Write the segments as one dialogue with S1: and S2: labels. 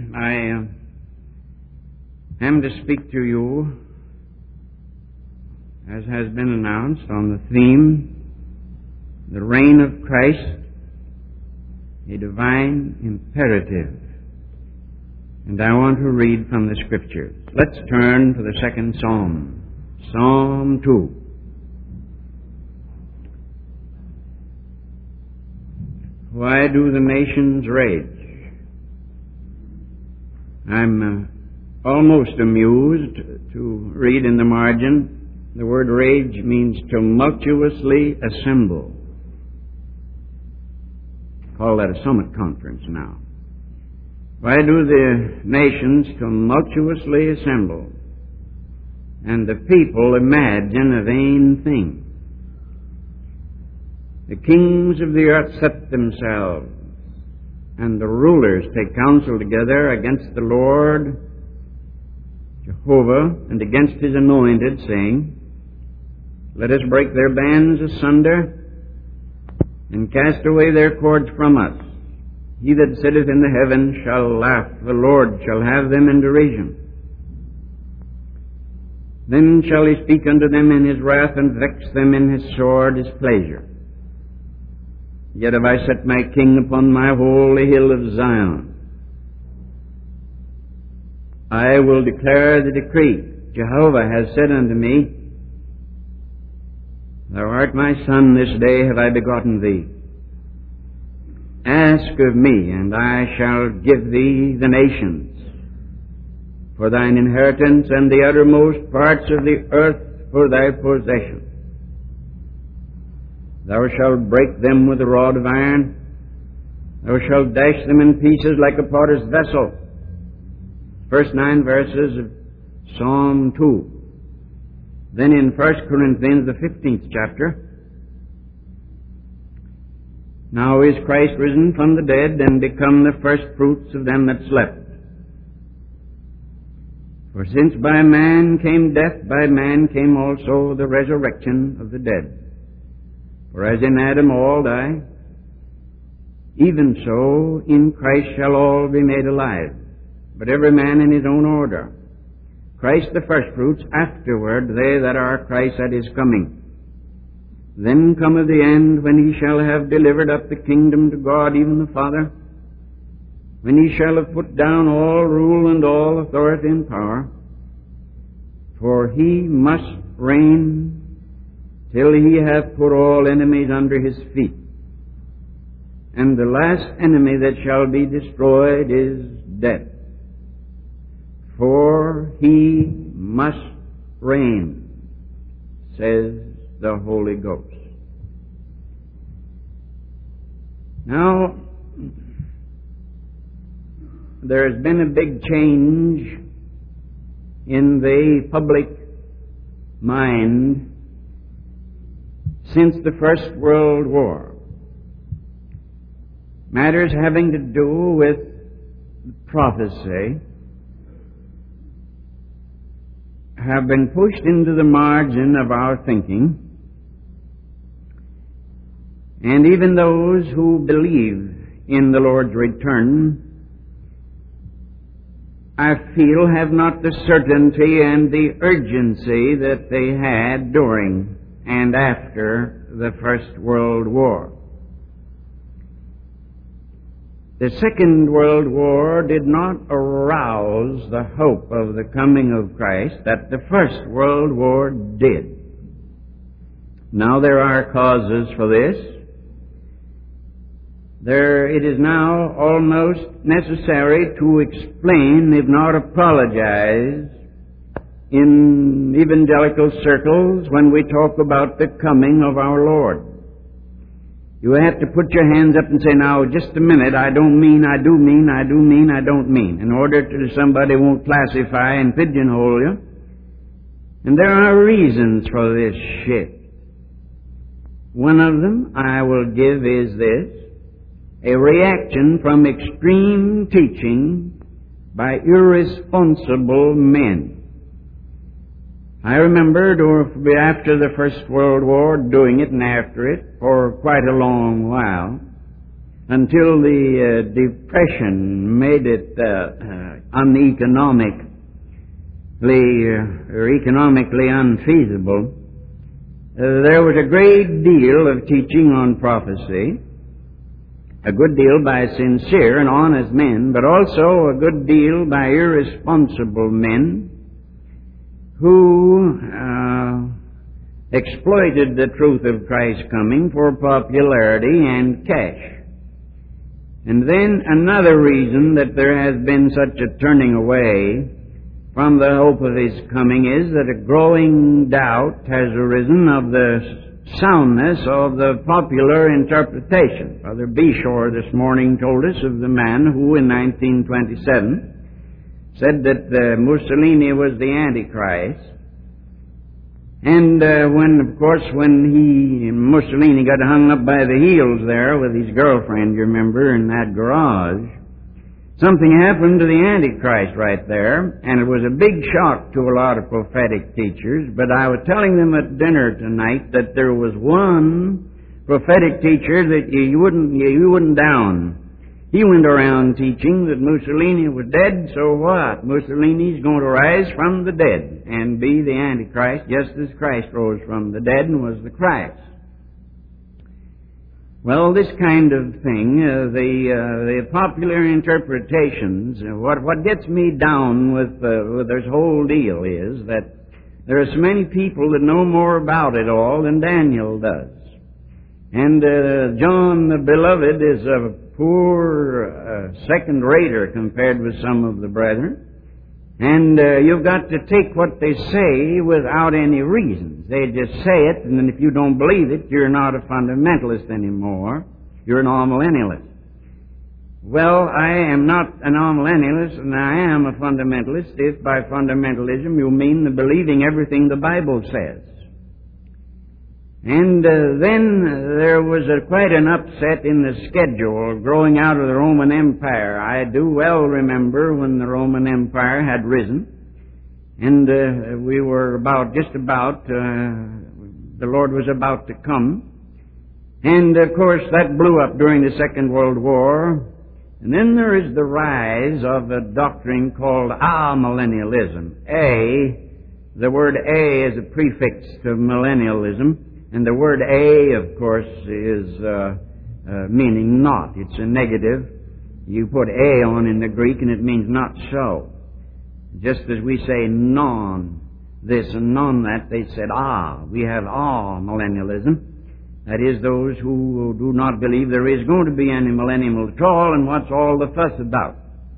S1: I am to speak to you, as has been announced, on the theme, the reign of Christ, a divine imperative. And I want to read from the Scriptures. Let's turn to the second Psalm, Psalm 2. Why do the nations rage? I'm almost amused to read in the margin, the word rage means tumultuously assemble. Call that a summit conference now. Why do the nations tumultuously assemble, and the people imagine a vain thing? The kings of the earth set themselves, and the rulers take counsel together against the Lord Jehovah and against his anointed, saying, Let us break their bands asunder and cast away their cords from us. He that sitteth in the heavens shall laugh, the Lord shall have them in derision. Then shall he speak unto them in his wrath, and vex them in his sword, his pleasure. Yet have I set my king upon my holy hill of Zion. I will declare the decree. Jehovah has said unto me, Thou art my son, this day have I begotten thee. Ask of me, and I shall give thee the nations for thine inheritance, and the uttermost parts of the earth for thy possession. Thou shalt break them with a rod of iron. Thou shalt dash them in pieces like a potter's vessel. First 9 verses of Psalm 2. Then in 1 Corinthians, the 15th chapter, Now is Christ risen from the dead, and become the first fruits of them that slept. For since by man came death, by man came also the resurrection of the dead. For as in Adam all die, even so in Christ shall all be made alive, but every man in his own order. Christ the firstfruits, afterward they that are Christ at his coming. Then cometh the end, when he shall have delivered up the kingdom to God, even the Father, when he shall have put down all rule and all authority and power. For he must reign till he hath put all enemies under his feet. And the last enemy that shall be destroyed is death. For he must reign, says the Holy Ghost. Now, there has been a big change in the public mind since the First World War. Matters having to do with prophecy have been pushed into the margin of our thinking, and even those who believe in the Lord's return, I feel, have not the certainty and the urgency that they had during and after the First World War. The Second World War did not arouse the hope of the coming of Christ that the First World War did. Now there are causes for this. It is now almost necessary to explain, if not apologize, in evangelical circles when we talk about the coming of our Lord. You have to put your hands up and say, now, just a minute, I don't mean, I do mean, I do mean, I don't mean, in order to somebody won't classify and pigeonhole you. And there are reasons for this shift. One of them I will give is this: a reaction from extreme teaching by irresponsible men. I remember after the First World War, doing it and after it for quite a long while, until the Depression made it economically unfeasible. There was a great deal of teaching on prophecy, a good deal by sincere and honest men, but also a good deal by irresponsible men who exploited the truth of Christ's coming for popularity and cash. And then another reason that there has been such a turning away from the hope of His coming is that a growing doubt has arisen of the soundness of the popular interpretation. Brother Beshore this morning told us of the man who in 1927 said that Mussolini was the Antichrist. And when Mussolini got hung up by the heels there with his girlfriend, you remember, in that garage, something happened to the Antichrist right there, and it was a big shock to a lot of prophetic teachers. But I was telling them at dinner tonight that there was one prophetic teacher that you wouldn't down. He went around teaching that Mussolini was dead, so what? Mussolini's going to rise from the dead and be the Antichrist, just as Christ rose from the dead and was the Christ. Well, this kind of thing, the popular interpretations, what gets me down with this whole deal is that there are so many people that know more about it all than Daniel does. And John the Beloved is a poor second-rater compared with some of the brethren. And you've got to take what they say without any reasons. They just say it, and then if you don't believe it, you're not a fundamentalist anymore. You're an amillennialist. Well, I am not an amillennialist, and I am a fundamentalist if by fundamentalism you mean the believing everything the Bible says. And then there was quite an upset in the schedule growing out of the Roman Empire. I do well remember when the Roman Empire had risen, and we were the Lord was about to come. And of course that blew up during the Second World War. And then there is the rise of a doctrine called amillennialism. The word A is a prefix to millennialism. And the word a, of course, is meaning not. It's a negative. You put a on in the Greek and it means not so. Just as we say non this and non that, they said we have millennialism. That is, those who do not believe there is going to be any millennium at all, and what's all the fuss about?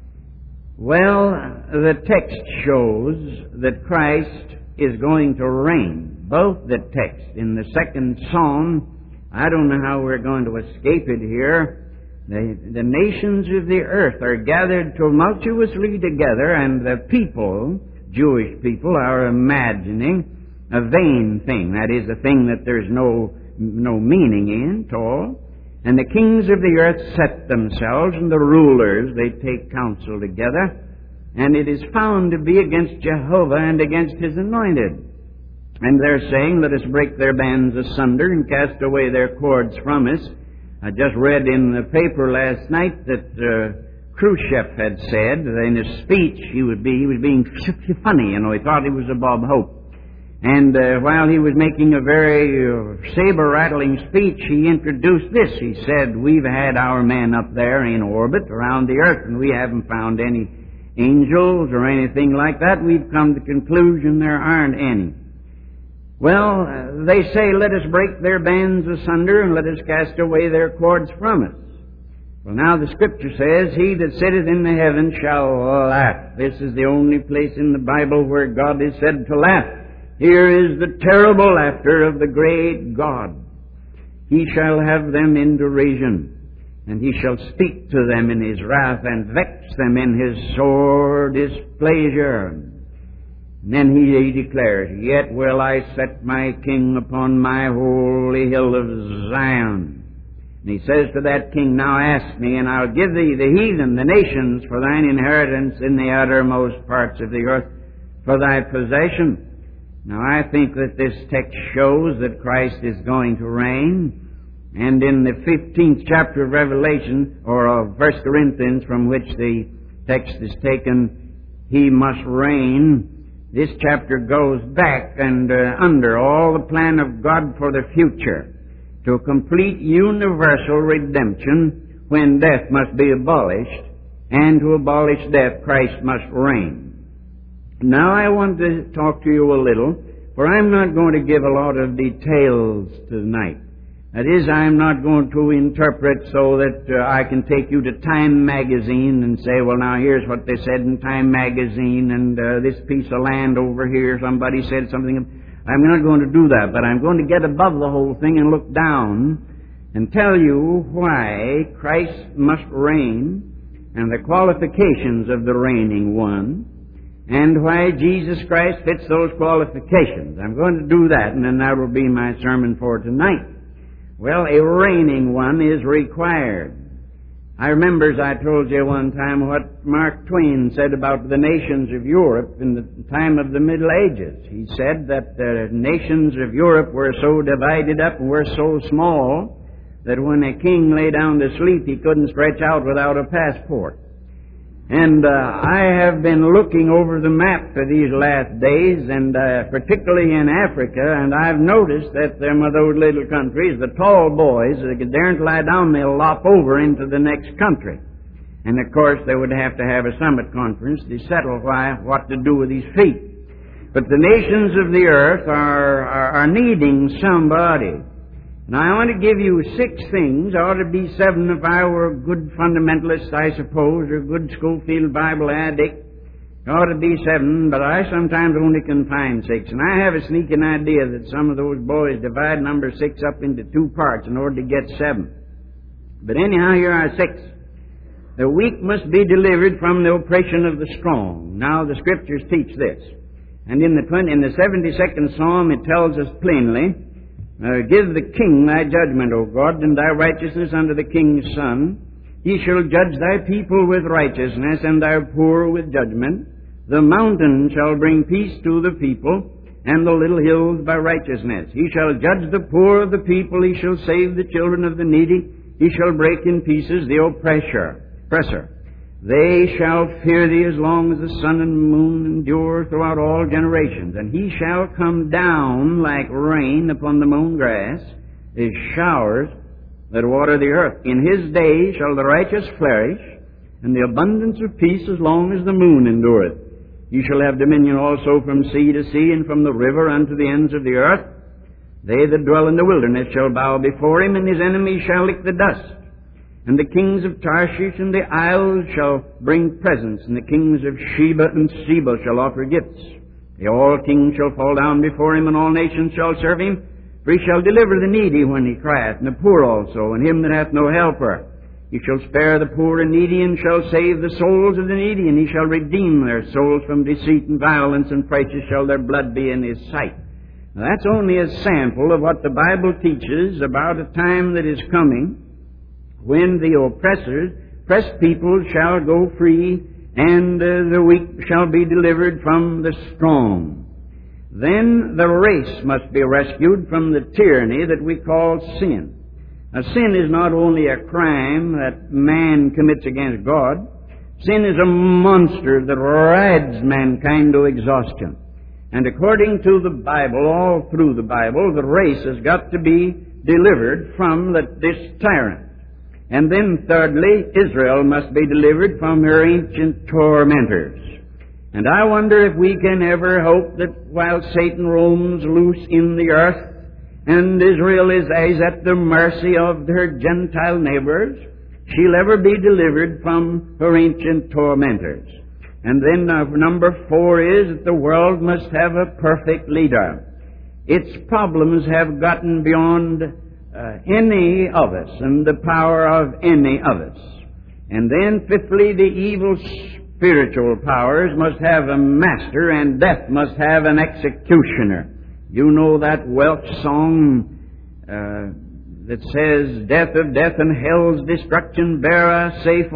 S1: Well, the text shows that Christ is going to reign. Both the text in the second Psalm, I don't know how we're going to escape it here. The nations of the earth are gathered tumultuously together, and the people, Jewish people, are imagining a vain thing. That is, a thing that there's no meaning in at all. And the kings of the earth set themselves, and the rulers, they take counsel together, and it is found to be against Jehovah and against His anointed. And they're saying, let us break their bands asunder and cast away their cords from us. I just read in the paper last night that Khrushchev had said in his speech, he was being funny, he thought he was above hope. And while he was making a very saber-rattling speech, he introduced this. He said, we've had our men up there in orbit around the earth, and we haven't found any angels or anything like that. We've come to the conclusion there aren't any. Well, they say, let us break their bands asunder and let us cast away their cords from us. Well, now the Scripture says, he that sitteth in the heavens shall laugh. This is the only place in the Bible where God is said to laugh. Here is the terrible laughter of the great God. He shall have them in derision, and he shall speak to them in his wrath and vex them in his sore displeasure. And then he declares, yet will I set my king upon my holy hill of Zion. And he says to that king, now ask me, and I'll give thee the heathen, the nations, for thine inheritance in the uttermost parts of the earth, for thy possession. Now I think that this text shows that Christ is going to reign. And in the 15th chapter of Revelation, or of 1 Corinthians, from which the text is taken, he must reign. This chapter goes back and under all the plan of God for the future to complete universal redemption when death must be abolished, and to abolish death Christ must reign. Now I want to talk to you a little, for I'm not going to give a lot of details tonight. That is, I'm not going to interpret so that I can take you to Time magazine and say, well, now here's what they said in Time magazine, and this piece of land over here, somebody said something. I'm not going to do that, but I'm going to get above the whole thing and look down and tell you why Christ must reign and the qualifications of the reigning one, and why Jesus Christ fits those qualifications. I'm going to do that, and then that will be my sermon for tonight. Well, a reigning one is required. I remember, as I told you one time, what Mark Twain said about the nations of Europe in the time of the Middle Ages. He said that the nations of Europe were so divided up and were so small that when a king lay down to sleep, he couldn't stretch out without a passport. And I have been looking over the map for these last days, and particularly in Africa, and I've noticed that them of those little countries, the tall boys, they daren't lie down, they'll lop over into the next country. And of course, they would have to have a summit conference to settle what to do with these feet. But the nations of the earth are needing somebody. Now, I want to give you 6 things. Ought to be 7 if I were a good fundamentalist, I suppose, or a good Schofield Bible addict. Ought to be 7, but I sometimes only can find 6. And I have a sneaking idea that some of those boys divide number 6 up into 2 parts in order to get 7. But anyhow, here are 6. The weak must be delivered from the oppression of the strong. Now, the Scriptures teach this. And in the 72nd Psalm, it tells us plainly, give the king thy judgment, O God, and thy righteousness unto the king's son. He shall judge thy people with righteousness, and thy poor with judgment. The mountain shall bring peace to the people, and the little hills by righteousness. He shall judge the poor of the people. He shall save the children of the needy. He shall break in pieces the oppressor. They shall fear thee as long as the sun and moon endure throughout all generations. And he shall come down like rain upon the mown grass, as showers that water the earth. In his day shall the righteous flourish, and the abundance of peace as long as the moon endureth. He shall have dominion also from sea to sea, and from the river unto the ends of the earth. They that dwell in the wilderness shall bow before him, and his enemies shall lick the dust. And the kings of Tarshish and the isles shall bring presents, and the kings of Sheba and Seba shall offer gifts. All kings shall fall down before him, and all nations shall serve him. For he shall deliver the needy when he crieth, and the poor also, and him that hath no helper. He shall spare the poor and needy, and shall save the souls of the needy, and he shall redeem their souls from deceit and violence, and precious shall their blood be in his sight. Now, that's only a sample of what the Bible teaches about a time that is coming, when the oppressed people shall go free, and the weak shall be delivered from the strong. Then the race must be rescued from the tyranny that we call sin. Now, sin is not only a crime that man commits against God. Sin is a monster that rides mankind to exhaustion. And according to the Bible, all through the Bible, the race has got to be delivered from this tyrant. And then, thirdly, Israel must be delivered from her ancient tormentors. And I wonder if we can ever hope that while Satan roams loose in the earth, and Israel is at the mercy of her Gentile neighbors, she'll ever be delivered from her ancient tormentors. And then number 4 is that the world must have a perfect leader. Its problems have gotten beyond any of us and the power of any of us. And then, fifthly, the evil spiritual powers must have a master, and death must have an executioner. You know that Welsh song that says, "Death of death and hell's destruction, bear us safe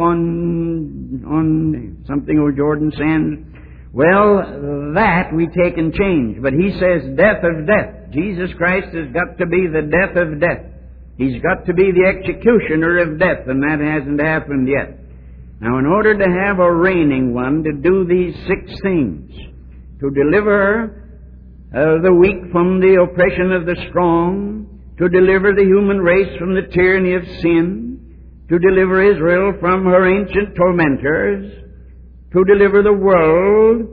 S1: on something or Jordan sands." Well, that we take and change. But he says death of death. Jesus Christ has got to be the death of death. He's got to be the executioner of death, and that hasn't happened yet. Now, in order to have a reigning one to do these 6 things, to deliver the weak from the oppression of the strong, to deliver the human race from the tyranny of sin, to deliver Israel from her ancient tormentors, to deliver the world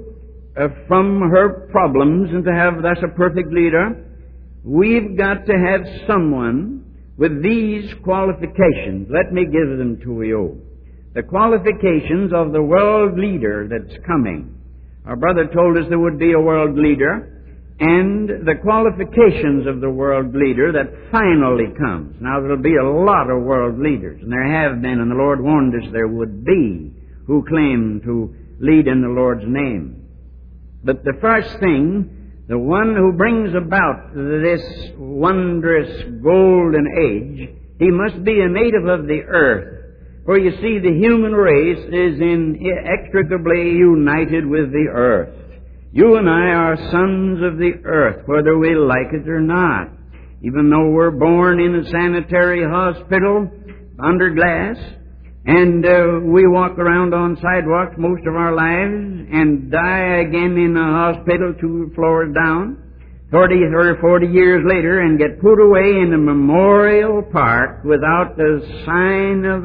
S1: from her problems, and to have thus a perfect leader, we've got to have someone with these qualifications. Let me give them to you. The qualifications of the world leader that's coming. Our brother told us there would be a world leader, and the qualifications of the world leader that finally comes. Now, there'll be a lot of world leaders, and there have been, and the Lord warned us there would be, who claim to lead in the Lord's name. But the first thing, the one who brings about this wondrous golden age, he must be a native of the earth. For you see, the human race is inextricably united with the earth. You and I are sons of the earth, whether we like it or not. Even though we're born in a sanitary hospital under glass, and we walk around on sidewalks most of our lives and die again in a hospital 2 floors down, 30 or 40 years later, and get put away in a memorial park without a sign of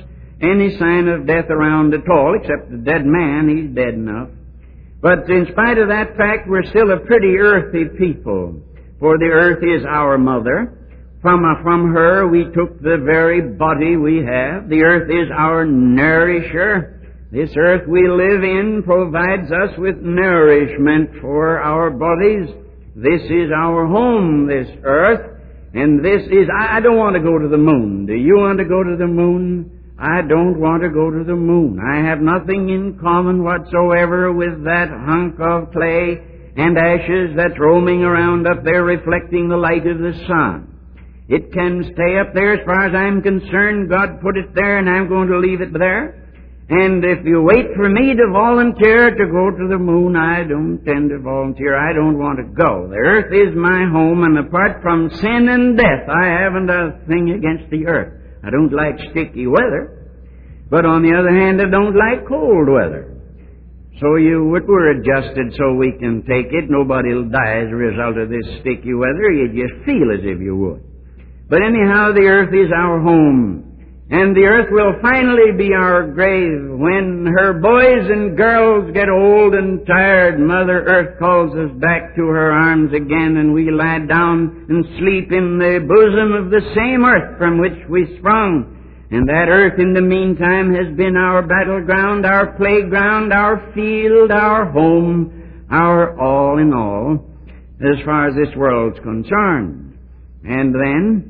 S1: any sign of death around at all, except the dead man. He's dead enough. But in spite of that fact, we're still a pretty earthy people, for the earth is our mother. From her we took the very body we have. The earth is our nourisher. This earth we live in provides us with nourishment for our bodies. This is our home, this earth. And this is, I don't want to go to the moon. Do you want to go to the moon? I don't want to go to the moon. I have nothing in common whatsoever with that hunk of clay and ashes that's roaming around up there reflecting the light of the sun. It can stay up there as far as I'm concerned. God put it there, and I'm going to leave it there. And if you wait for me to volunteer to go to the moon, I don't intend to volunteer. I don't want to go. The earth is my home, and apart from sin and death, I haven't a thing against the earth. I don't like sticky weather, but on the other hand, I don't like cold weather. So we're adjusted so we can take it. Nobody will die as a result of this sticky weather. You just feel as if you would. But anyhow, the earth is our home, and the earth will finally be our grave. When her boys and girls get old and tired, Mother Earth calls us back to her arms again, and we lie down and sleep in the bosom of the same earth from which we sprung. And that earth in the meantime has been our battleground, our playground, our field, our home, our all in all, as far as this world's concerned. And then,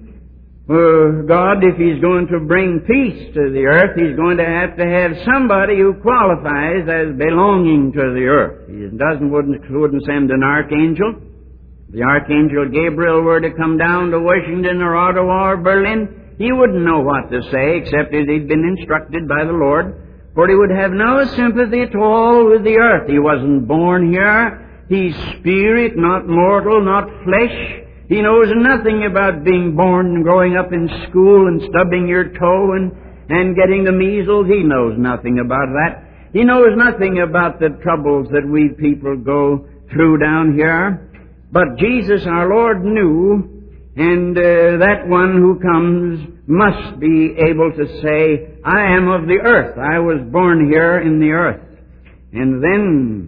S1: God, if He's going to bring peace to the earth, He's going to have somebody who qualifies as belonging to the earth. He wouldn't send an archangel. If the archangel Gabriel were to come down to Washington or Ottawa or Berlin, he wouldn't know what to say except as he'd been instructed by the Lord, for he would have no sympathy at all with the earth. He wasn't born here. He's spirit, not mortal, not flesh. He knows nothing about being born and growing up in school and stubbing your toe and getting the measles. He knows nothing about that. He knows nothing about the troubles that we people go through down here. But Jesus our Lord knew, and that one who comes must be able to say, I am of the earth. I was born here in the earth. And then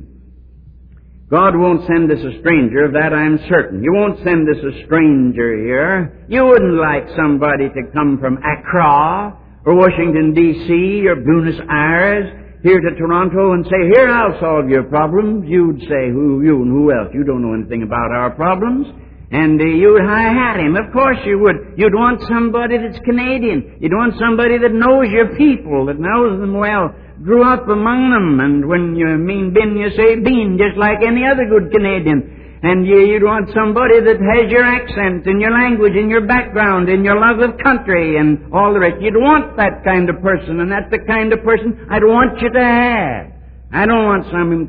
S1: God won't send us a stranger, of that I'm certain. He won't send us a stranger here. You wouldn't like somebody to come from Accra or Washington, D.C. or Buenos Aires here to Toronto and say, here, I'll solve your problems. You'd say, who you and who else? You don't know anything about our problems. And you'd high-hat him. Of course you would. You'd want somebody that's Canadian. You'd want somebody that knows your people, that knows them well, grew up among them, and when you mean bin, you say bean, just like any other good Canadian. And you'd want somebody that has your accent and your language and your background and your love of country and all the rest. You'd want that kind of person, and that's the kind of person I'd want you to have. I don't want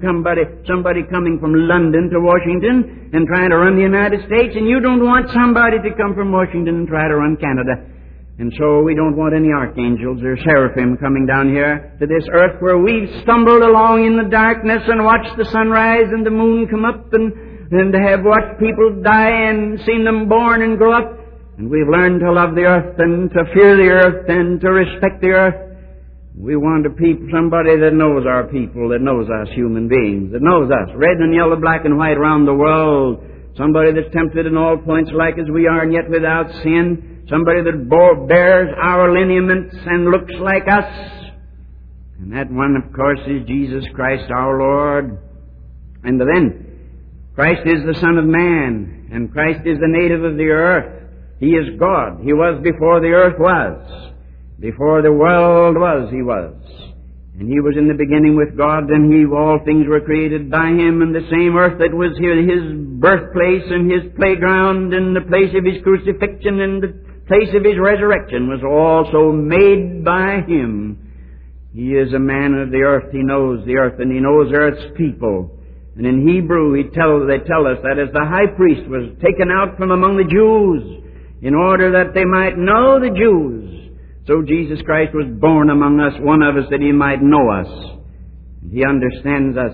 S1: somebody coming from London to Washington and trying to run the United States, and you don't want somebody to come from Washington and try to run Canada. And so we don't want any archangels or seraphim coming down here to this earth where we've stumbled along in the darkness and watched the sun rise and the moon come up and have watched people die and seen them born and grow up. And we've learned to love the earth and to fear the earth and to respect the earth. We want somebody that knows our people, that knows us human beings, that knows us, red and yellow, black and white around the world. Somebody that's tempted in all points like as we are and yet without sin. Somebody that bears our lineaments and looks like us. And that one, of course, is Jesus Christ our Lord. And then, Christ is the Son of Man, and Christ is the native of the earth. He is God. He was before the earth was. Before the world was, He was. And He was in the beginning with God, and all things were created by Him, and the same earth that was here, His birthplace and His playground and the place of His crucifixion and the place of His resurrection was also made by Him. He is a man of the earth. He knows the earth, and He knows earth's people. And in Hebrew, they tell us that as the high priest was taken out from among the Jews in order that they might know the Jews, so Jesus Christ was born among us, one of us, that He might know us. And He understands us.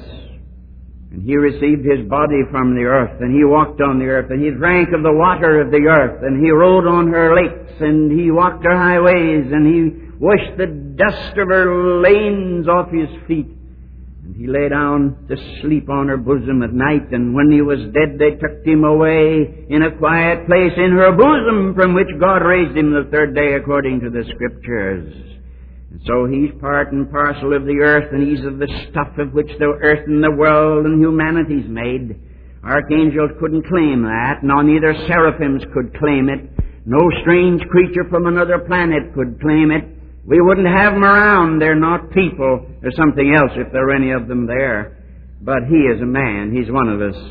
S1: And He received His body from the earth, and He walked on the earth, and He drank of the water of the earth, and He rode on her lakes, and He walked her highways, and He washed the dust of her lanes off His feet. And He lay down to sleep on her bosom at night, and when He was dead, they took Him away in a quiet place in her bosom, from which God raised Him the third day according to the Scriptures. And so He's part and parcel of the earth, and He's of the stuff of which the earth and the world and humanity's made. Archangels couldn't claim that, nor neither seraphims could claim it. No strange creature from another planet could claim it. We wouldn't have them around. They're not people. There's something else if there are any of them there. But He is a man. He's one of us.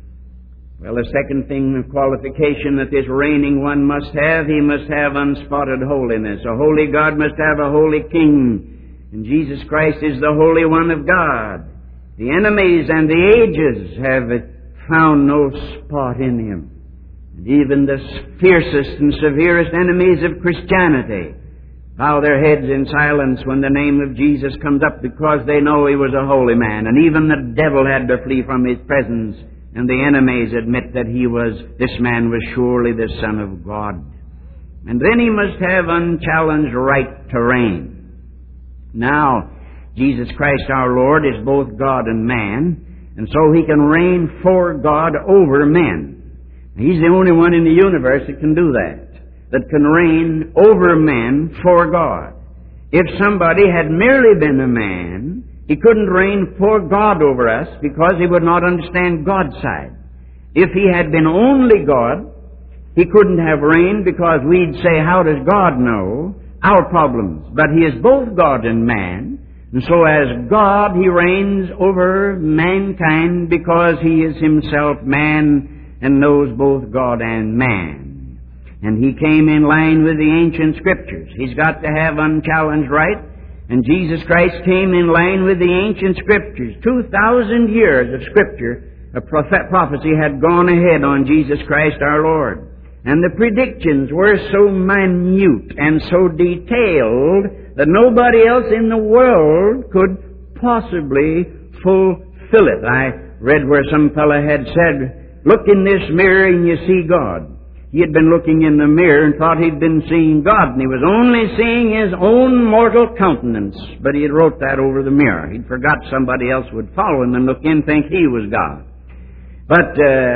S1: Well, the second thing, the qualification that this reigning one must have, He must have unspotted holiness. A holy God must have a holy King. And Jesus Christ is the Holy One of God. The enemies and the ages have found no spot in Him. And even the fiercest and severest enemies of Christianity bow their heads in silence when the name of Jesus comes up, because they know He was a holy man. And even the devil had to flee from His presence. And the enemies admit that this man was surely the Son of God. And then He must have unchallenged right to reign. Now, Jesus Christ our Lord is both God and man, and so He can reign for God over men. He's the only one in the universe that can do that can reign over men for God. If somebody had merely been a man, he couldn't reign for God over us because he would not understand God's side. If he had been only God, he couldn't have reigned because we'd say, how does God know our problems? But He is both God and man, and so as God He reigns over mankind because He is Himself man and knows both God and man. And He came in line with the ancient Scriptures. He's got to have unchallenged right. And Jesus Christ came in line with the ancient Scriptures. 2,000 years of Scripture, a prophecy had gone ahead on Jesus Christ our Lord. And the predictions were so minute and so detailed that nobody else in the world could possibly fulfill it. I read where some fellow had said, look in this mirror and you see God. He had been looking in the mirror and thought he'd been seeing God, and he was only seeing his own mortal countenance. But he had wrote that over the mirror. He'd forgot somebody else would follow him and look in and think he was God. But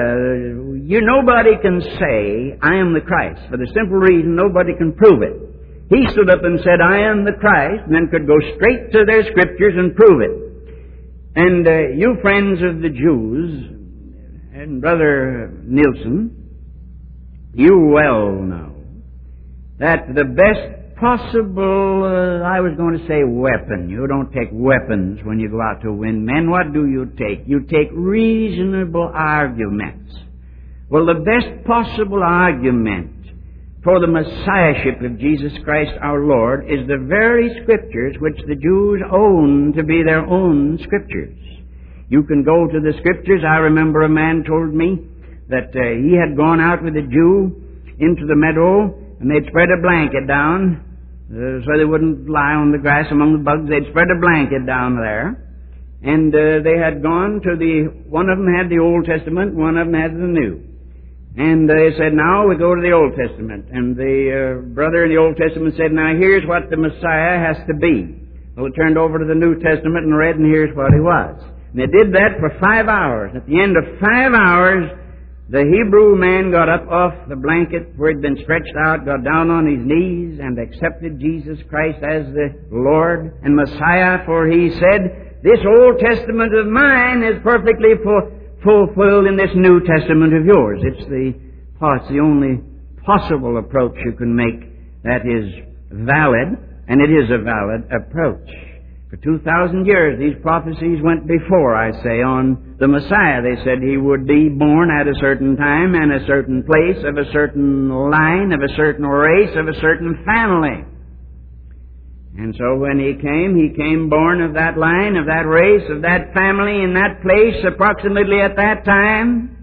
S1: nobody can say, I am the Christ, for the simple reason nobody can prove it. He stood up and said, I am the Christ, and then could go straight to their Scriptures and prove it. And you friends of the Jews, and Brother Nielsen, you well know that the best possible, I was going to say weapon. You don't take weapons when you go out to win men. What do you take? You take reasonable arguments. Well, the best possible argument for the Messiahship of Jesus Christ our Lord is the very Scriptures which the Jews own to be their own Scriptures. You can go to the Scriptures. I remember a man told me that he had gone out with a Jew into the meadow, and they'd spread a blanket down so they wouldn't lie on the grass among the bugs. They'd spread a blanket down there, and they had gone to one of them had the Old Testament, one of them had the New. And they said, now we go to the Old Testament. And the brother in the Old Testament said, now here's what the Messiah has to be. Well, they turned over to the New Testament and read, and here's what he was. And they did that for 5 hours. At the end of 5 hours, the Hebrew man got up off the blanket where he'd been stretched out, got down on his knees, and accepted Jesus Christ as the Lord and Messiah, for he said, this Old Testament of mine is perfectly fulfilled in this New Testament of yours. It's the only possible approach you can make that is valid, and it is a valid approach. For 2,000 years, these prophecies went before, I say, on the Messiah. They said he would be born at a certain time and a certain place, of a certain line, of a certain race, of a certain family. And so when he came born of that line, of that race, of that family, in that place, approximately at that time.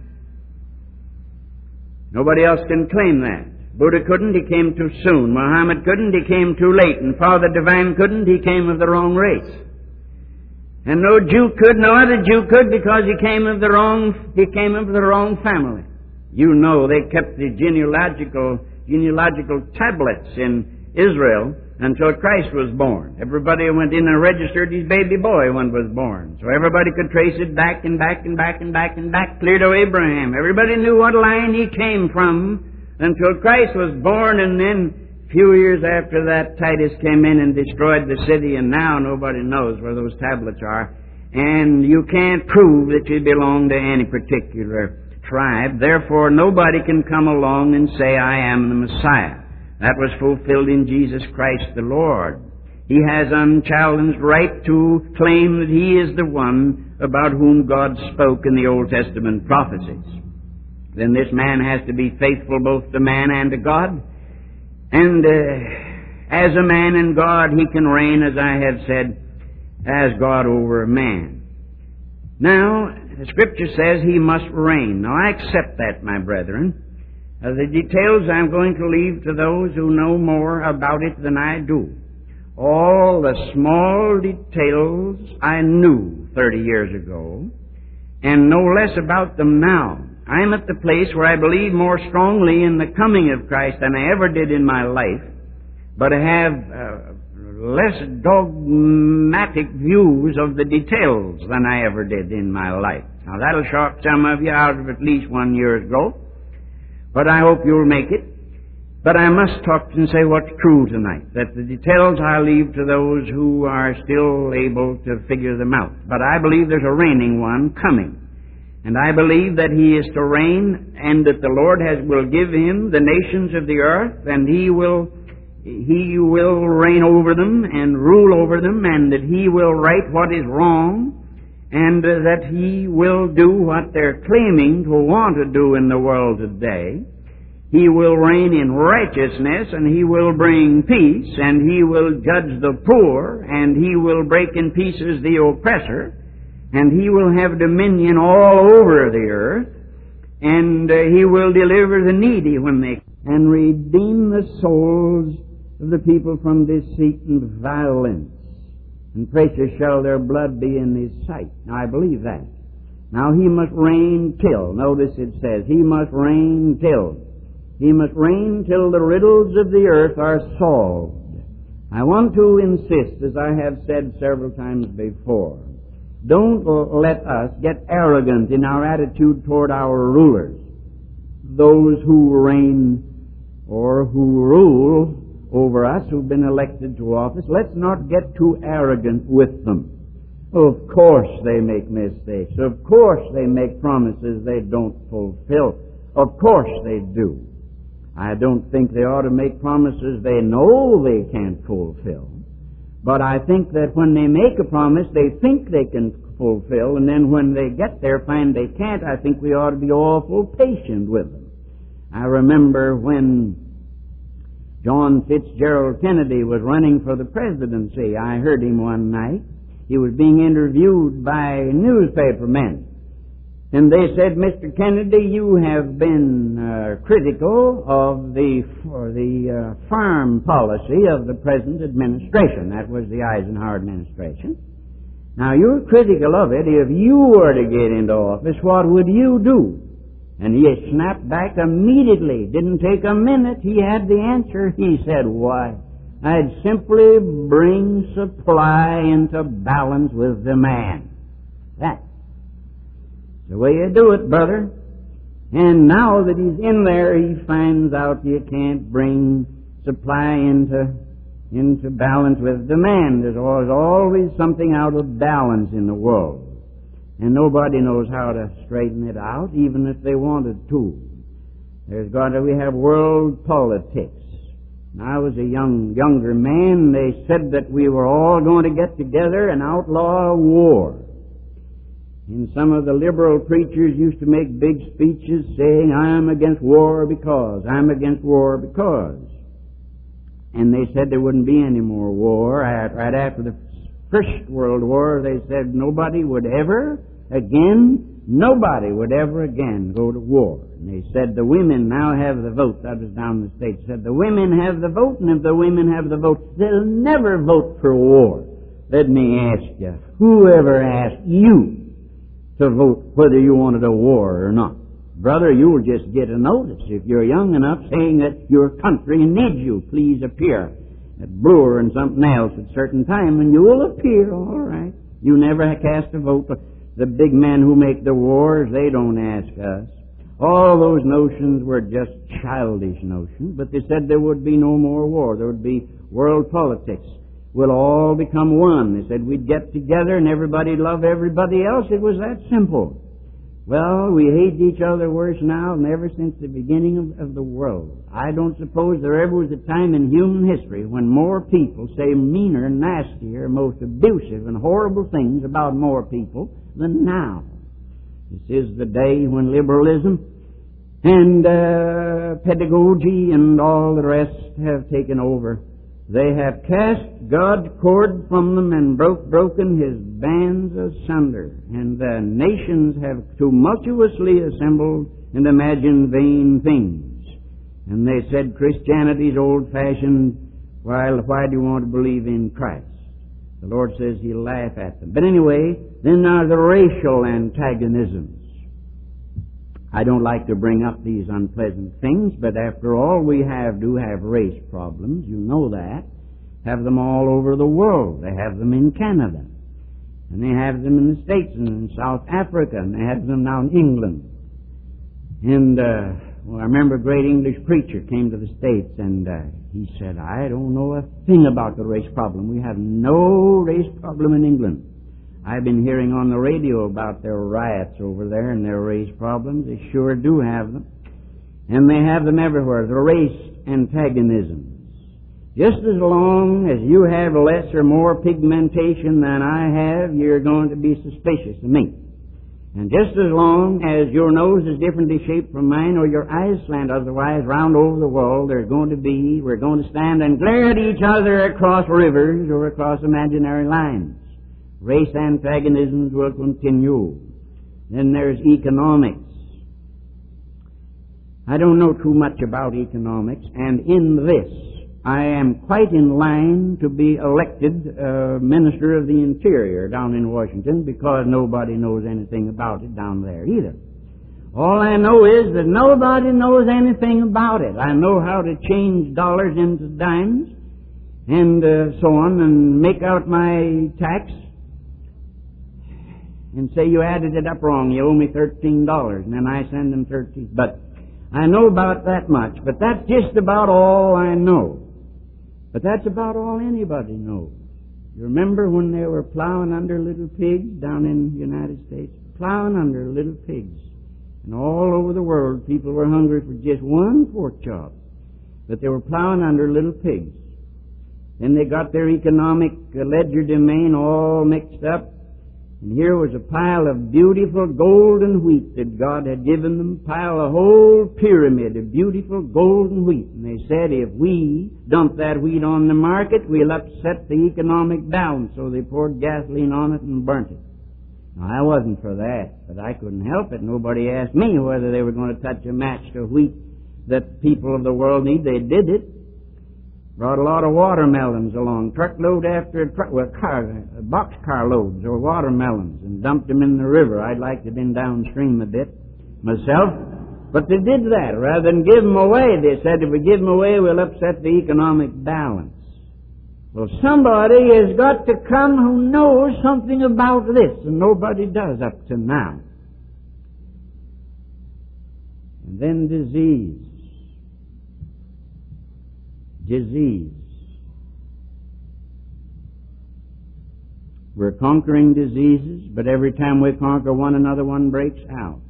S1: Nobody else can claim that. Buddha couldn't, he came too soon. Muhammad couldn't, he came too late. And Father Divine couldn't, he came of the wrong race. And no Jew could, no other Jew could, because he came of the wrong family. You know, they kept the genealogical tablets in Israel until Christ was born. Everybody went in and registered his baby boy when he was born. So everybody could trace it back and back and back and back and back, clear to Abraham. Everybody knew what line he came from until Christ was born, and then a few years after that, Titus came in and destroyed the city, and now nobody knows where those tablets are. And you can't prove that you belong to any particular tribe. Therefore, nobody can come along and say, I am the Messiah. That was fulfilled in Jesus Christ the Lord. He has unchallenged right to claim that He is the one about whom God spoke in the Old Testament prophecies. Then this man has to be faithful both to man and to God. And as a man and God, he can reign, as I have said, as God over man. Now, the Scripture says he must reign. Now, I accept that, my brethren. The details I'm going to leave to those who know more about it than I do. All the small details I knew 30 years ago, and know less about them now. I'm at the place where I believe more strongly in the coming of Christ than I ever did in my life, but I have less dogmatic views of the details than I ever did in my life. Now that'll shock some of you out of at least 1 year's growth, but I hope you'll make it. But I must talk and say what's true tonight, that the details I leave to those who are still able to figure them out. But I believe there's a reigning one coming. And I believe that He is to reign, and that the Lord will give Him the nations of the earth, and He will reign over them and rule over them, and that He will right what is wrong, and that He will do what they're claiming to want to do in the world today. He will reign in righteousness, and He will bring peace, and He will judge the poor, and He will break in pieces the oppressor, and He will have dominion all over the earth, and He will deliver the needy when they and redeem the souls of the people from deceit and violence. And precious shall their blood be in His sight. Now I believe that. Now He must reign till. Notice it says, He must reign till. He must reign till the riddles of the earth are solved. I want to insist, as I have said several times before, don't let us get arrogant in our attitude toward our rulers, those who reign or who rule over us, who've been elected to office. Let's not get too arrogant with them. Of course they make mistakes. Of course they make promises they don't fulfill. Of course they do. I don't think they ought to make promises they know they can't fulfill. But I think that when they make a promise they think they can fulfill, and then when they get there find they can't, I think we ought to be awful patient with them. I remember when John Fitzgerald Kennedy was running for the presidency. I heard him one night. He was being interviewed by newspapermen. And they said, Mr. Kennedy, you have been critical of the farm policy of the present administration. That was the Eisenhower administration. Now, you're critical of it. If you were to get into office, what would you do? And he snapped back immediately. Didn't take a minute. He had the answer. He said, why, I'd simply bring supply into balance with demand. That's the way you do it, brother. And now that he's in there, he finds out you can't bring supply into balance with demand. There's always something out of balance in the world. And nobody knows how to straighten it out, even if they wanted to. We have world politics. When I was a younger man, they said that we were all going to get together and outlaw war. And some of the liberal preachers used to make big speeches saying, I'm against war because, I'm against war because. And they said there wouldn't be any more war. Right after the First World War, they said nobody would ever again go to war. And they said the women now have the vote. That was down in the States. Said the women have the vote, and if the women have the vote, they'll never vote for war. Let me ask you, whoever asked you to vote whether you wanted a war or not? Brother, you'll just get a notice if you're young enough saying that your country needs you. Please appear at Brewer and something else at a certain time, and you will appear, all right. You never cast a vote. The big men who make the wars, they don't ask us. All those notions were just childish notions, but they said there would be no more war. There would be world politics. We'll all become one. They said we'd get together and everybody'd love everybody else. It was that simple. Well, we hate each other worse now than ever since the beginning of the world. I don't suppose there ever was a time in human history when more people say meaner, nastier, most abusive and horrible things about more people than now. This is the day when liberalism and pedagogy and all the rest have taken over. They have cast God's cord from them and broken His bands asunder. And the nations have tumultuously assembled and imagined vain things. And they said Christianity's old-fashioned. Why do you want to believe in Christ? The Lord says He'll laugh at them. But anyway, then are the racial antagonisms. I don't like to bring up these unpleasant things, but after all, we do have race problems. You know that. Have them all over the world. They have them in Canada. And they have them in the States and in South Africa. And they have them now in England. And, I remember a great English preacher came to the States and he said, I don't know a thing about the race problem. We have no race problem in England. I've been hearing on the radio about their riots over there and their race problems. They sure do have them. And they have them everywhere, the race antagonisms. Just as long as you have less or more pigmentation than I have, you're going to be suspicious of me. And just as long as your nose is differently shaped from mine or your eyes slant otherwise round over the world, we're going to stand and glare at each other across rivers or across imaginary lines. Race antagonisms will continue. Then there's economics. I don't know too much about economics, and in this, I am quite in line to be elected Minister of the Interior down in Washington because nobody knows anything about it down there either. All I know is that nobody knows anything about it. I know how to change dollars into dimes and so on and make out my tax and say you added it up wrong, you owe me $13, and then I send them $13. But I know about that much, but that's just about all I know. But that's about all anybody knows. You remember when they were plowing under little pigs down in the United States? Plowing under little pigs. And all over the world, people were hungry for just one pork chop. But they were plowing under little pigs. Then they got their economic legerdemain all mixed up. And here was a pile of beautiful golden wheat that God had given them, a whole pyramid of beautiful golden wheat. And they said, if we dump that wheat on the market, we'll upset the economic balance. So they poured gasoline on it and burnt it. Now, I wasn't for that, but I couldn't help it. Nobody asked me whether they were going to touch a match to wheat that people of the world need. They did it. Brought a lot of watermelons along, truckload after boxcar loads of watermelons, and dumped them in the river. I'd like to have been downstream a bit myself, but they did that. Rather than give them away, they said, if we give them away, we'll upset the economic balance. Well, somebody has got to come who knows something about this, and nobody does up to now. And then disease. We're conquering diseases, but every time we conquer one, another one breaks out.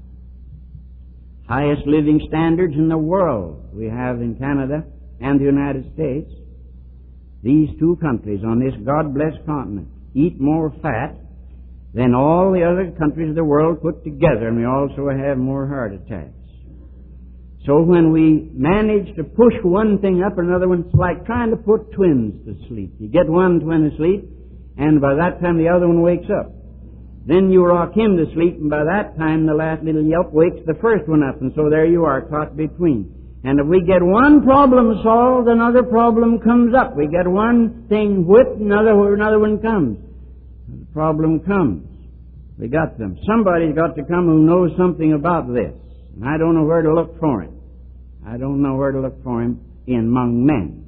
S1: Highest living standards in the world we have in Canada and the United States. These two countries on this God-blessed continent eat more fat than all the other countries of the world put together, and we also have more heart attacks. So when we manage to push one thing up, another one, it's like trying to put twins to sleep. You get one twin asleep, and by that time the other one wakes up. Then you rock him to sleep, and by that time the last little yelp wakes the first one up, and so there you are, caught between. And if we get one problem solved, another problem comes up. We get one thing whipped, another one comes. The problem comes. We got them. Somebody's got to come who knows something about this. And I don't know where to look for him. I don't know where to look for him among men.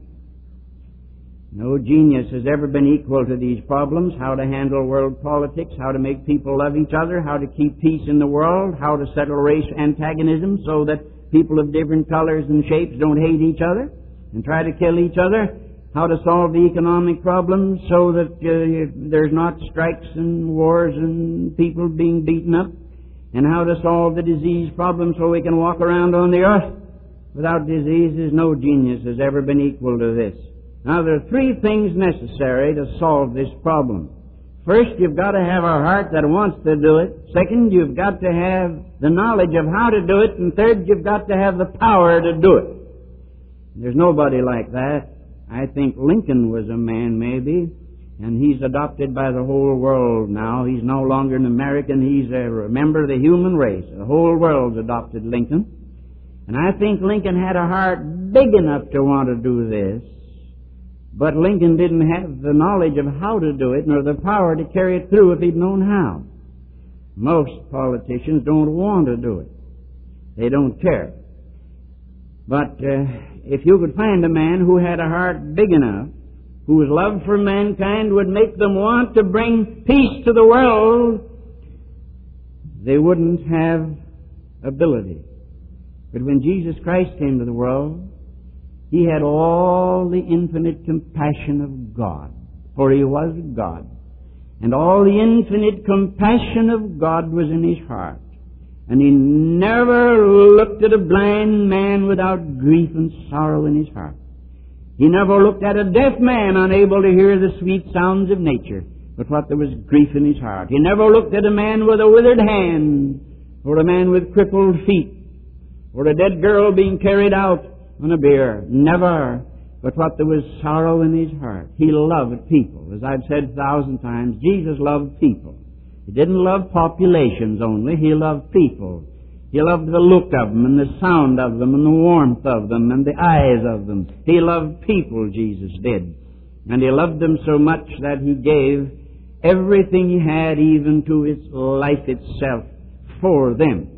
S1: No genius has ever been equal to these problems: how to handle world politics, how to make people love each other, how to keep peace in the world, how to settle race antagonism so that people of different colors and shapes don't hate each other and try to kill each other, how to solve the economic problems so that there's not strikes and wars and people being beaten up, and how to solve the disease problem so we can walk around on the earth without diseases. No genius has ever been equal to this. Now, there are three things necessary to solve this problem. First, you've got to have a heart that wants to do it. Second, you've got to have the knowledge of how to do it. And third, you've got to have the power to do it. There's nobody like that. I think Lincoln was a man, maybe, and he's adopted by the whole world now. He's no longer an American. He's a member of the human race. The whole world's adopted Lincoln. And I think Lincoln had a heart big enough to want to do this. But Lincoln didn't have the knowledge of how to do it, nor the power to carry it through if he'd known how. Most politicians don't want to do it. They don't care. But if you could find a man who had a heart big enough, whose love for mankind would make them want to bring peace to the world, they wouldn't have ability. But when Jesus Christ came to the world, He had all the infinite compassion of God, for He was God. And all the infinite compassion of God was in His heart. And He never looked at a blind man without grief and sorrow in His heart. He never looked at a deaf man unable to hear the sweet sounds of nature, but what there was grief in His heart. He never looked at a man with a withered hand, or a man with crippled feet, or a dead girl being carried out on a bier. Never. But what there was sorrow in His heart. He loved people. As I've said 1,000 times, Jesus loved people. He didn't love populations only. He loved people. He loved the look of them and the sound of them and the warmth of them and the eyes of them. He loved people, Jesus did. And He loved them so much that He gave everything He had, even to His life itself, for them.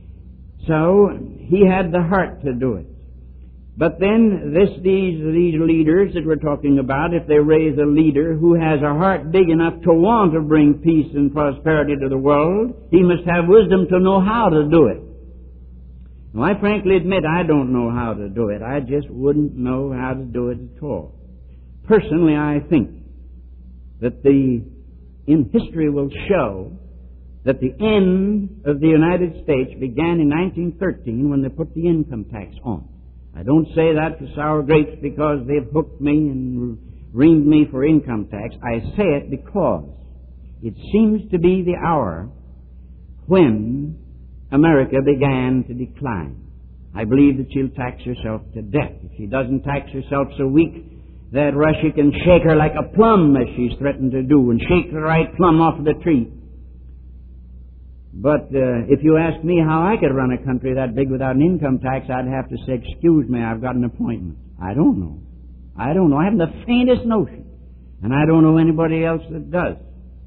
S1: So He had the heart to do it. But then these leaders that we're talking about, if they raise a leader who has a heart big enough to want to bring peace and prosperity to the world, he must have wisdom to know how to do it. Now, I frankly admit I don't know how to do it. I just wouldn't know how to do it at all. Personally, I think that in history will show that the end of the United States began in 1913 when they put the income tax on. I don't say that for sour grapes because they've hooked me and reamed me for income tax. I say it because it seems to be the hour when America began to decline. I believe that she'll tax herself to death. If she doesn't tax herself so weak that Russia can shake her like a plum, as she's threatened to do, and shake the right plum off of the tree. But if you ask me how I could run a country that big without an income tax, I'd have to say, excuse me, I've got an appointment. I don't know. I haven't the faintest notion. And I don't know anybody else that does.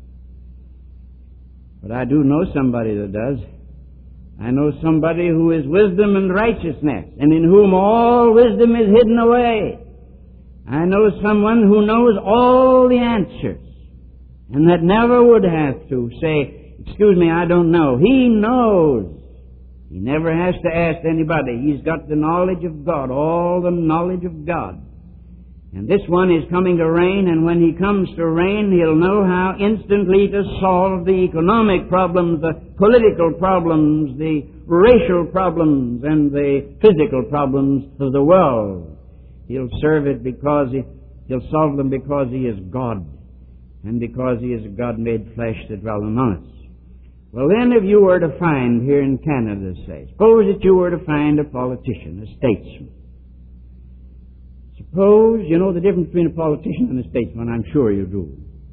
S1: But I do know somebody that does. I know somebody who is wisdom and righteousness, and in whom all wisdom is hidden away. I know someone who knows all the answers, and that never would have to say, excuse me, I don't know. He knows. He never has to ask anybody. He's got the knowledge of God, all the knowledge of God. And this one is coming to reign, and when he comes to reign, he'll know how instantly to solve the economic problems, the political problems, the racial problems, and the physical problems of the world. He'll serve it because he'll solve them because he is God, and because he is a God made flesh to dwell among us. Well, then, if you were to find here in Canada, say, suppose that you were to find a politician, a statesman. Suppose you know the difference between a politician and a statesman. I'm sure you do.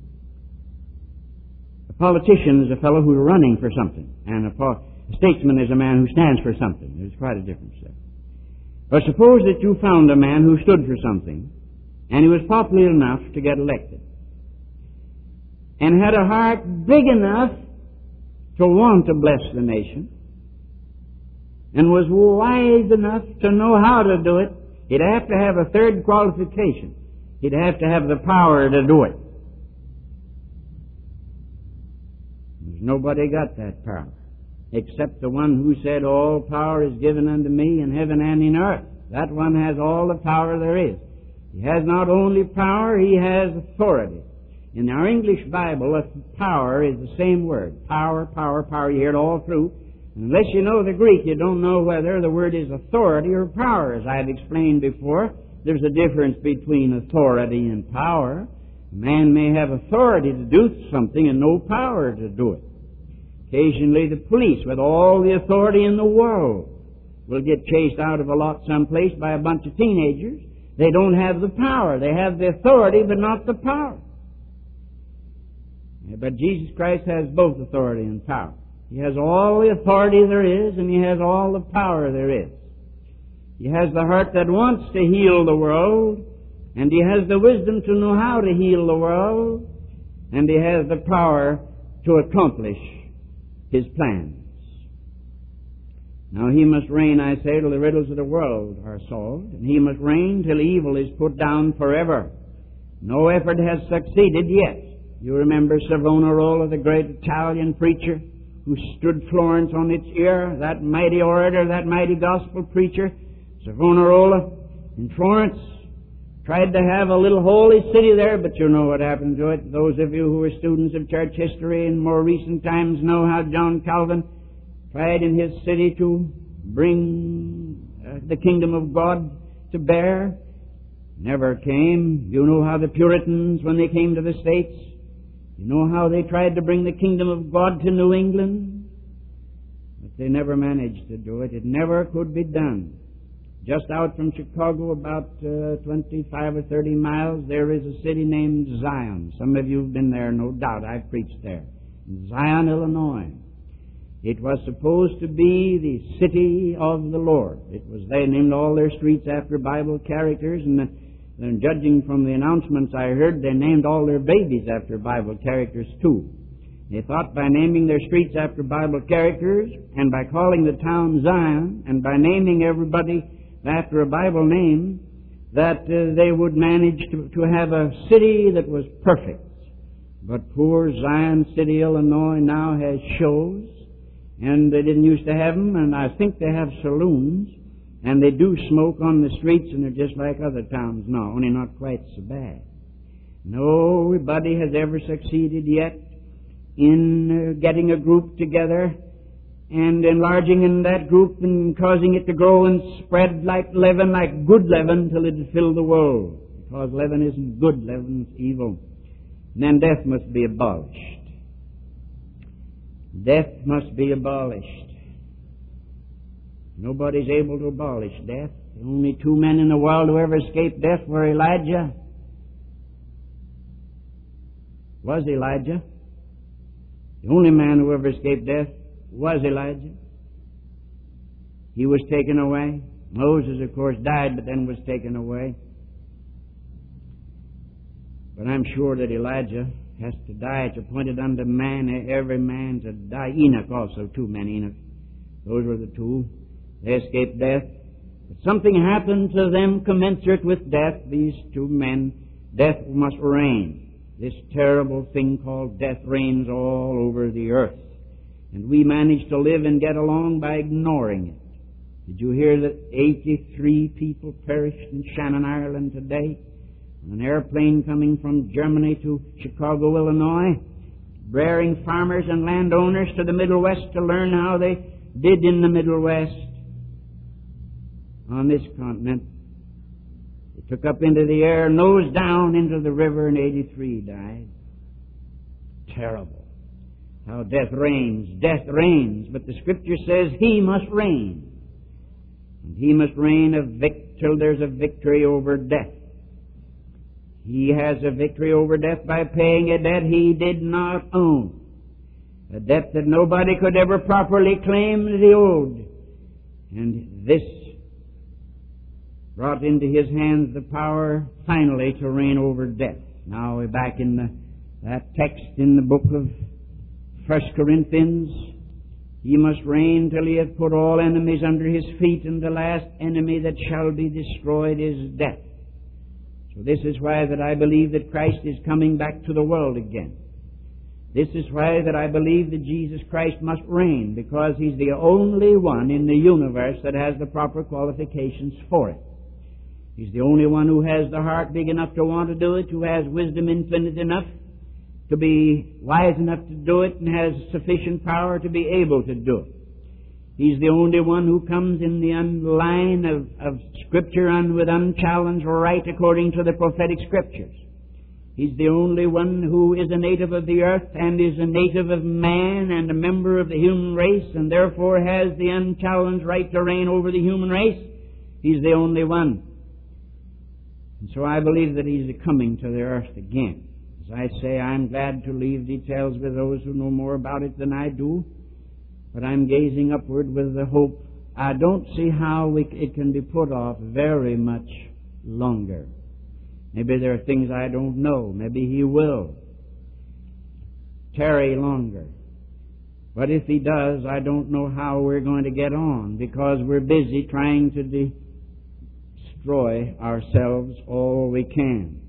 S1: A politician is a fellow who's running for something, and a statesman is a man who stands for something. There's quite a difference there. But suppose that you found a man who stood for something, and he was popular enough to get elected, and had a heart big enough to want to bless the nation, and was wise enough to know how to do it. He'd have to have a third qualification. He'd have to have the power to do it. There's nobody got that power, except the one who said, all power is given unto me in heaven and in earth. That one has all the power there is. He has not only power, he has authority. In our English Bible, power is the same word. Power, power, power. You hear it all through. Unless you know the Greek, you don't know whether the word is authority or power. As I've explained before, there's a difference between authority and power. A man may have authority to do something and no power to do it. Occasionally the police, with all the authority in the world, will get chased out of a lot someplace by a bunch of teenagers. They don't have the power. They have the authority, but not the power. But Jesus Christ has both authority and power. He has all the authority there is, and he has all the power there is. He has the heart that wants to heal the world, and he has the wisdom to know how to heal the world, and he has the power to accomplish his plans. Now he must reign, I say, till the riddles of the world are solved, and he must reign till evil is put down forever. No effort has succeeded yet. You remember Savonarola, the great Italian preacher, who stood Florence on its ear, that mighty orator, that mighty gospel preacher. Savonarola in Florence tried to have a little holy city there, but you know what happened to it. Those of you who are students of church history in more recent times know how John Calvin tried in his city to bring the kingdom of God to bear. Never came. You know how the Puritans, when they came to the States, you know how they tried to bring the kingdom of God to New England? But they never managed to do it. It never could be done. Just out from Chicago, about 25 or 30 miles, there is a city named Zion. Some of you have been there, no doubt. I've preached there. In Zion, Illinois. It was supposed to be the city of the Lord. They named all their streets after Bible characters, and judging from the announcements I heard, they named all their babies after Bible characters too. They thought by naming their streets after Bible characters, and by calling the town Zion, and by naming everybody after a Bible name, that they would manage to have a city that was perfect. But poor Zion City, Illinois now has shows, and they didn't used to have them, and I think they have saloons. And they do smoke on the streets, and they're just like other towns now, only not quite so bad. Nobody has ever succeeded yet in getting a group together and enlarging in that group and causing it to grow and spread like leaven, like good leaven, till it fill the world. Because leaven isn't good, leaven's evil. And then death must be abolished. Death must be abolished. Nobody's able to abolish death. The only two men in the world who ever escaped death were Elijah. Was Elijah. The only man who ever escaped death was Elijah. He was taken away. Moses, of course, died, but then was taken away. But I'm sure that Elijah has to die. It's appointed unto man, every man to die. Enoch also, two men, Enoch. Those were the two. They escaped death. But something happened to them commensurate with death, these two men. Death must reign. This terrible thing called death reigns all over the earth. And we manage to live and get along by ignoring it. Did you hear that 83 people perished in Shannon, Ireland today? On an airplane coming from Germany to Chicago, Illinois, bearing farmers and landowners to the Middle West to learn how they did in the Middle West. On this continent, they took up into the air, nose down into the river, and 83 died. Terrible. How death reigns. Death reigns, but the Scripture says He must reign. And He must reign till there's a victory over death. He has a victory over death by paying a debt He did not own. A debt that nobody could ever properly claim that He owed. And this brought into His hands the power finally to reign over death. Now we're back in that text in the book of 1 Corinthians. He must reign till He hath put all enemies under His feet, and the last enemy that shall be destroyed is death. So this is why that I believe that Christ is coming back to the world again. This is why that I believe that Jesus Christ must reign, because He's the only one in the universe that has the proper qualifications for it. He's the only one who has the heart big enough to want to do it, who has wisdom infinite enough to be wise enough to do it, and has sufficient power to be able to do it. He's the only one who comes in the line of Scripture and with unchallenged right according to the prophetic Scriptures. He's the only one who is a native of the earth and is a native of man and a member of the human race, and therefore has the unchallenged right to reign over the human race. He's the only one. And so I believe that He's coming to the earth again. As I say, I'm glad to leave details with those who know more about it than I do. But I'm gazing upward with the hope. I don't see how it can be put off very much longer. Maybe there are things I don't know. Maybe He will tarry longer. But if He does, I don't know how we're going to get on, because we're busy trying to destroy ourselves all we can.